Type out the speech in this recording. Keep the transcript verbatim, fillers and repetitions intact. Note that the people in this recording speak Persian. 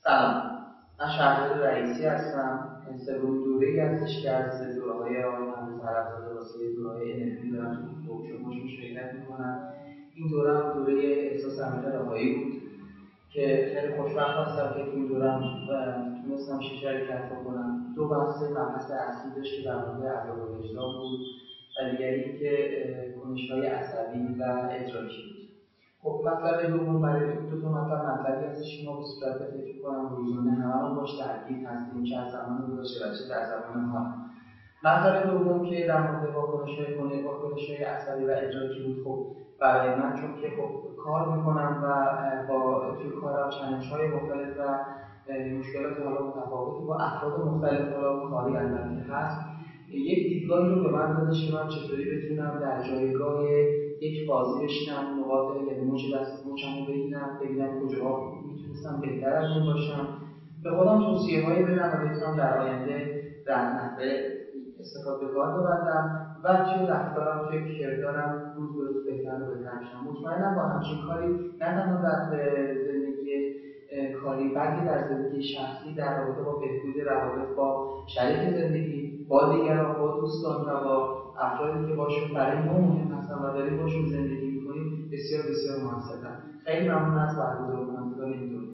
سلام، من شهردار رئیسی هستم. سومین دوره‌ای هستش که از دوره‌های آقای مهندس عرب‌زاده واسه دوره‌های انرژی دارم تو ورکشاپ‌هاش مشارکت می‌کنم. این دوره هم دوره احساس عمیق رهایی بود که خیلی خوشبخت هستم که تو این دوره هم تونستم شرکت بکنم. دو بحث مبحث اصلی داشت که در مورد عذاب وجدان بود و دیگری اینکه کنش‌های عصبی و ادراکی بود. خب مطلب دوم برای دو تا مطلب مطلبی هستش که ما به صورت فکر می‌کنم روزانه هممون باش درگیر هستیم، چه از زمان گذشته و چه در زمان حال. مطلب دوم که در مورد واکنش‌های گونه واکنش‌های عصبی و ادراکی بود. خب برای من چون که خب کار می‌کنم و با توی کارم چالش‌های مختلف و مشکلات حالا متفاوتی با افراد مختلف حالا کاری البته هست، یک دیدگاهی رو به من دادش که من چطوری بتونم در جایگاه یک بازی بشینم، نقاط یعنی موج دست موچمو بگیرم، ببینم کجاها میتونستم بهتر از این باشم، به خودم توصیه‌هایی بدم و بتونم در آینده در نحوه استفاده به کار ببندم و توی رفتارم، توی کردارم روز به روز بهتر و بهتر بشم. مطمئنم با همچین کاری نه تنها در زندگی کاری بلکه در زندگی شخصی در رابطه با بهبود روابط با شریک زندگی، با دیگران، با دوستان و با افرادی که باشون برای ما مهم هستن و داریم باشون زندگی می‌کنیم بسیار بسیار موثرن. خیلی ممنون از برگزار کنندگان این دوره.